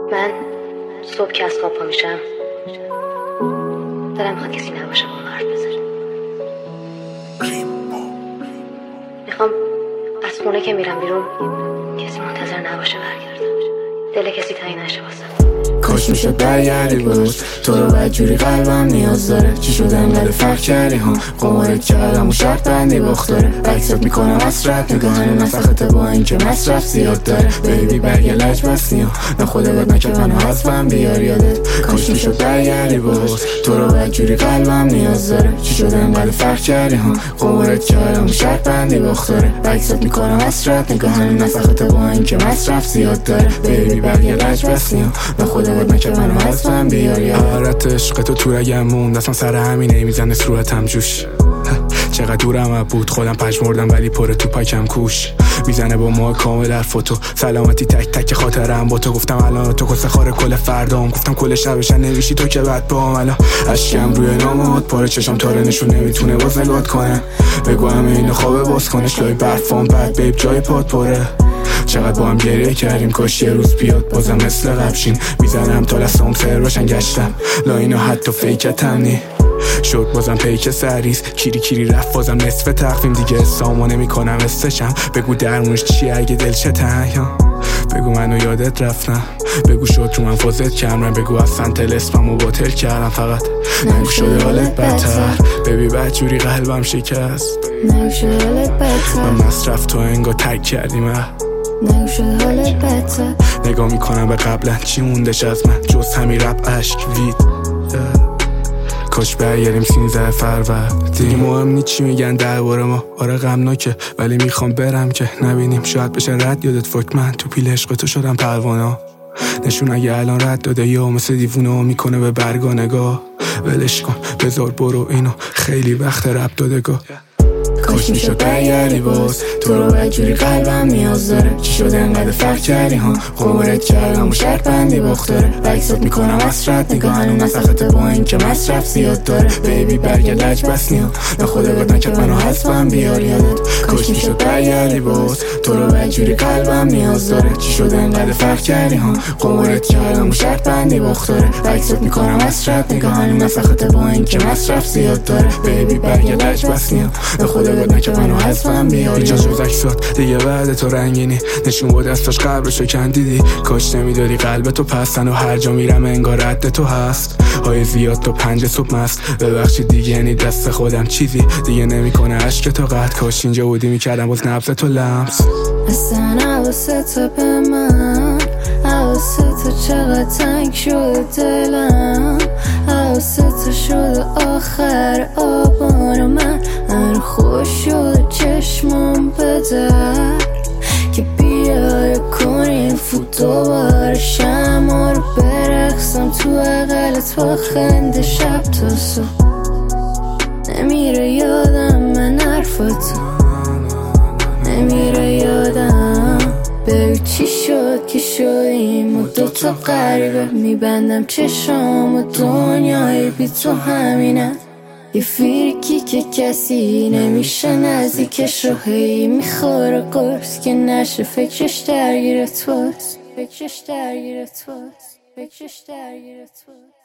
من صبح که از خواب پا میشم دلم میخواد کسی نباشه با من حرف بزنه. میخوام از خونه که میرم بیرون کسی منتظر نباشه برگردم، دل کسی تنگ نشه واسم. کاش میشد برگردی بود تو رو بدجوری قلبم نیاز داره. چی شده انقدر فرق کردی ها؟ قمارت کردم و شرط بندی باختاره. عکسات میکنم حسرت نگاهن نفخته با اینکه مصرف زیاد داره. بیبی برگ لج بستی ها نه خدا بد نکرد منو حذفم بیار یادت. کاش میشد برگردی بود تو رو بدجوری قلبم نیاز داره. چی شده انقدر فرق کردی ها؟ قمارت کردم و شرط بندی باختاره. عکسات میکنم حسرت نگاهن نفخته با اینکه مصرف زیاد داره. بیبی برگ لج بستی ها نه خدا بد نکرد منو حذفم بیار یادت. حرارت عشق تو تو رگم موند اصلا سر همینه میزنه صورتم جوش. چقدر دورم بود خودم پژمردم ولی پر تو پاکم کوش. میزنه با ما کامل در فوتو سلامتی تک تک خاطرم با تو. گفتم الان تو کس خاره کل فردام. گفتم کل شبش نویشی تو که بعد با الان اشکم روی نامات پاره چشم تاره نشون نمیتونه باز نگات کنه. بگو همه اینو خوابه باز کنش لای برفام بعد بیب جای پات پره. چقدر با هم گریه کردیم کاش یه روز بیاد بازم مثل قبشین. میزنم تا لسام سر باشن گشتم لا اینو حتی فیکتم نی شد بازم پیک سریز کیری کیری رفت بازم نصف تقویم دیگه سامو نمی کنم استشم. بگو درمونش چیه اگه دل چه تنیا. بگو منو یادت رفتم. بگو شد رو من فازت کردم. بگو اصلا تلسمم و باطل کردم. فقط نگو شده حالت بدتر. ببی بدجوری قلبم شکست. نگو شده حالت بدتر. من مصرف تو انگار تک کردی من. نگو شده حالت بدتر. نگاه میکنم به قبلا چی موندش از من جز همین رپ اشک وید. کاش برگردیم 13 فروردین. دیگه مهم نی چی میگن درباره ما. آره غمناکه ولی میخوام برم که نبینیم شاید بشه رد یادت. فک من تو پیل عشق تو شدم پروانه. نشون اگه الان رد داده یا مثل دیوونه میکنه به برگا نگاه. ولش کن بذار برو اینو خیلی وقت رب دادگاه. کاش میشد برگردی باز تو رو بدجوری قلبم نیاز داره. چی شده انقدر فرق کردی ها؟ قمارت کردم و شرط بندی باختاره. عکسات میکنم حسرت نگاهن نفخته با اینکه مصرف زیاد داره. بیبی برگ لج بستی ها نه خدا بد نکرد منو حذفم بیار یادت. کاش میشد برگردی باز تو رو بدجوری قلبم نیاز داره. چی شده انقدر فرق کردی ها؟ قمارت کردم و شرط بندی باختاره. عکسات میکنم حسرت نگاهن نفخته با اینکه مصرف زیاد داره. بیبی برگ لج بستی ها نه خدا نکرد منو حذفم بیاری. اینجا جز عکسات دیگه بعد تو رنگینی نشون بود دستاش قبرشو کندیدی. کاش نمیدادی قلب تو پستن و هر جا میرم انگار رد تو هست. های زیاد تو 5 صبح مست. ببخشید دیگه یعنی دست خودم چیزی دیگه نمیکنه اشک تو قد. کاش اینجا بودی میکردم باز نبض تو لمس. اصلا حواست تو به من حواست تو چقدر تنگ شده دلم. حواست تو شده آخر آبان من خوش شد چشمم بدر که بیای کنیم فوت دوباره شما رو برقصم تو اقلت با خنده شب تا صبح. نمیره یادم من حرفتو نمیره یادم. بگو چی شد که شدیم و دوتا غریبه. میبندم چشام و دنیای بی تو همینه. یه فیرکی که کسی نمیشه نزدیکش رو هی میخوره قرص که نشه فکرش درگیر توست. فکرش درگیر توست. فکرش درگیر توست.